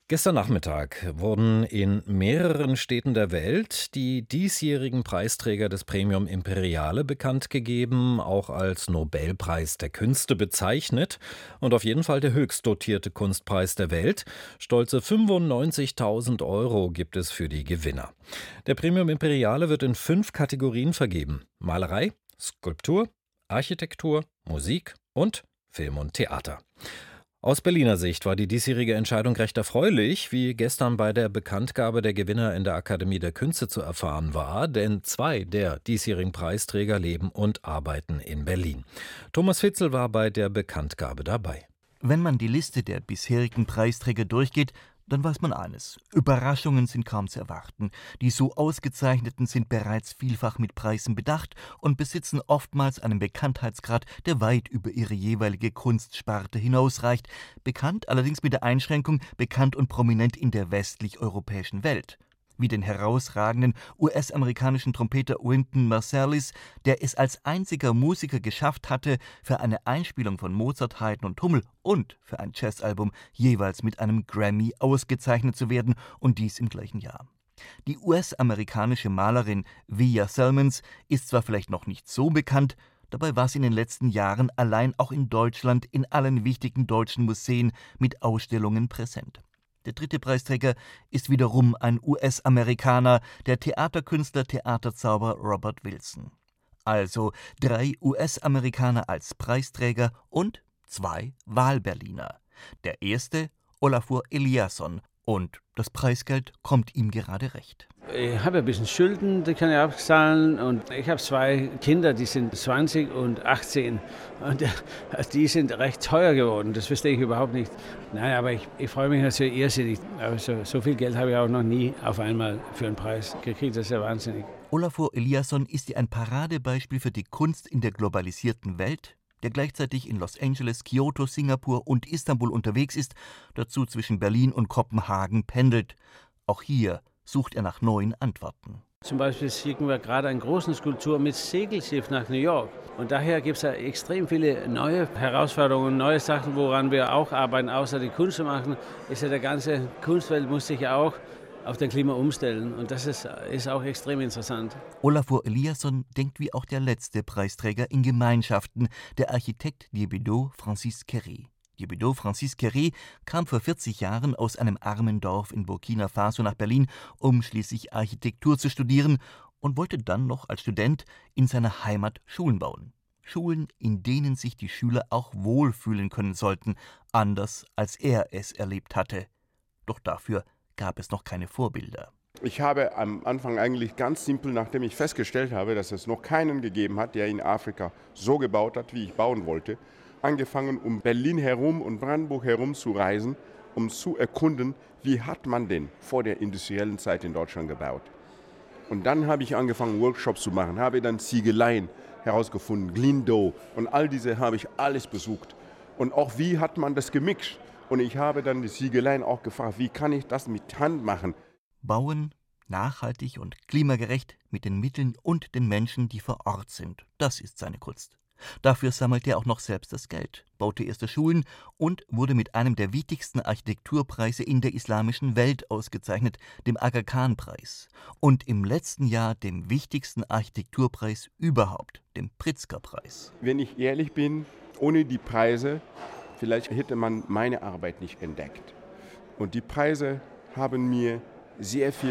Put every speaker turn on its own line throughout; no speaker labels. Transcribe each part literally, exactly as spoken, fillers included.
Gestern Nachmittag wurden in mehreren Städten der Welt die diesjährigen Preisträger des Premium Imperiale bekannt gegeben, auch als Nobelpreis der Künste bezeichnet und auf jeden Fall der höchst dotierte Kunstpreis der Welt. Stolze fünfundneunzigtausend Euro gibt es für die Gewinner. Der Premium Imperiale wird in fünf Kategorien vergeben: Malerei, Skulptur, Architektur, Musik und Film und Theater. Aus Berliner Sicht war die diesjährige Entscheidung recht erfreulich, wie gestern bei der Bekanntgabe der Gewinner in der Akademie der Künste zu erfahren war, denn zwei der diesjährigen Preisträger leben und arbeiten in Berlin. Thomas Fitzel war bei der Bekanntgabe dabei.
Wenn man die Liste der bisherigen Preisträger durchgeht, dann weiß man eines: Überraschungen sind kaum zu erwarten. Die so Ausgezeichneten sind bereits vielfach mit Preisen bedacht und besitzen oftmals einen Bekanntheitsgrad, der weit über ihre jeweilige Kunstsparte hinausreicht. Bekannt allerdings mit der Einschränkung: bekannt und prominent in der westlich-europäischen Welt. Wie den herausragenden U S-amerikanischen Trompeter Wynton Marsalis, der es als einziger Musiker geschafft hatte, für eine Einspielung von Mozart, Haydn und Hummel und für ein Jazzalbum jeweils mit einem Grammy ausgezeichnet zu werden, und dies im gleichen Jahr. Die U S-amerikanische Malerin Via Salmons ist zwar vielleicht noch nicht so bekannt, dabei war sie in den letzten Jahren allein auch in Deutschland in allen wichtigen deutschen Museen mit Ausstellungen präsent. Der dritte Preisträger ist wiederum ein U S-Amerikaner, der Theaterkünstler, Theaterzauberer Robert Wilson. Also drei U S-Amerikaner als Preisträger und zwei Wahlberliner. Der erste, Olafur Eliasson, und das Preisgeld kommt ihm gerade recht.
Ich habe ein bisschen Schulden, die kann ich abzahlen, und ich habe zwei Kinder, die sind zwanzig und achtzehn, und die sind recht teuer geworden, das verstehe ich überhaupt nicht. Nein, aber ich, ich freue mich natürlich irrsinnig. Also, so viel Geld habe ich auch noch nie auf einmal für einen Preis gekriegt, das ist ja wahnsinnig.
Olafur Eliasson ist ja ein Paradebeispiel für die Kunst in der globalisierten Welt, der gleichzeitig in Los Angeles, Kyoto, Singapur und Istanbul unterwegs ist, dazu zwischen Berlin und Kopenhagen pendelt. Auch hier sucht er nach neuen Antworten.
Zum Beispiel schicken wir gerade eine große Skulptur mit Segelschiff nach New York. Und daher gibt es ja extrem viele neue Herausforderungen, neue Sachen, woran wir auch arbeiten, außer die Kunst zu machen. Ist ja, der ganze Kunstwelt muss sich ja auch auf den Klima umstellen, und das ist, ist auch extrem interessant.
Olafur Eliasson denkt wie auch der letzte Preisträger in Gemeinschaften, der Architekt Diébédo Francis Kéré. Diébédo Francis Kéré kam vor vierzig Jahren aus einem armen Dorf in Burkina Faso nach Berlin, um schließlich Architektur zu studieren, und wollte dann noch als Student in seiner Heimat Schulen bauen. Schulen, in denen sich die Schüler auch wohlfühlen können sollten, anders als er es erlebt hatte. Doch dafür gab es noch keine Vorbilder.
Ich habe am Anfang eigentlich ganz simpel, nachdem ich festgestellt habe, dass es noch keinen gegeben hat, der in Afrika so gebaut hat, wie ich bauen wollte, angefangen, um Berlin herum und Brandenburg herum zu reisen, um zu erkunden, wie hat man denn vor der industriellen Zeit in Deutschland gebaut. Und dann habe ich angefangen, Workshops zu machen, habe dann Ziegeleien herausgefunden, Glindow, und all diese habe ich alles besucht. Und auch, wie hat man das gemixt. Und ich habe dann die Ziegeleien auch gefragt, wie kann ich das mit Hand machen?
Bauen, nachhaltig und klimagerecht, mit den Mitteln und den Menschen, die vor Ort sind. Das ist seine Kunst. Dafür sammelte er auch noch selbst das Geld, baute erste Schulen und wurde mit einem der wichtigsten Architekturpreise in der islamischen Welt ausgezeichnet, dem Aga Khan-Preis. Und im letzten Jahr dem wichtigsten Architekturpreis überhaupt, dem Pritzker-Preis.
Wenn ich ehrlich bin, ohne die Preise, vielleicht hätte man meine Arbeit nicht entdeckt. Und die Preise haben mir sehr viel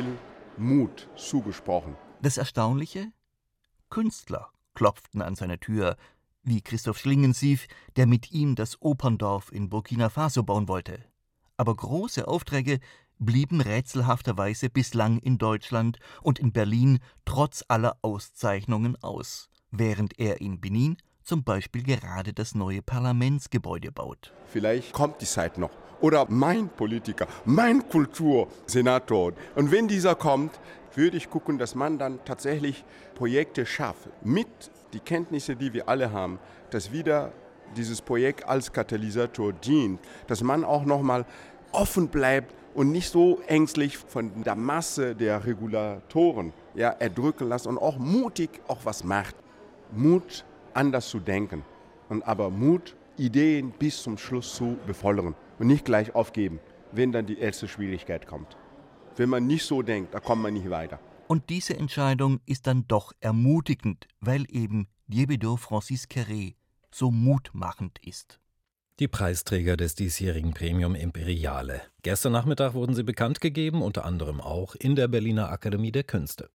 Mut zugesprochen.
Das Erstaunliche? Künstler klopften an seine Tür, wie Christoph Schlingensief, der mit ihm das Operndorf in Burkina Faso bauen wollte. Aber große Aufträge blieben rätselhafterweise bislang in Deutschland und in Berlin trotz aller Auszeichnungen aus, während er in Benin zum Beispiel gerade das neue Parlamentsgebäude baut.
Vielleicht kommt die Zeit noch. Oder mein Politiker, mein Kultursenator. Und wenn dieser kommt, würde ich gucken, dass man dann tatsächlich Projekte schafft. Mit die Kenntnisse, die wir alle haben, dass wieder dieses Projekt als Katalysator dient. Dass man auch nochmal offen bleibt und nicht so ängstlich von der Masse der Regulatoren ja, erdrücken lässt und auch mutig auch was macht. Mut, anders zu denken, und aber Mut, Ideen bis zum Schluss zu befolgen und nicht gleich aufgeben. wenn dann die erste Schwierigkeit kommt. Wenn man nicht so denkt, da kommt man nicht weiter.
Und diese Entscheidung ist dann doch ermutigend, weil eben Diébédo Francis Quéré so mutmachend ist.
Die Preisträger des diesjährigen Premium Imperiale. Gestern Nachmittag wurden sie bekannt gegeben, unter anderem auch in der Berliner Akademie der Künste.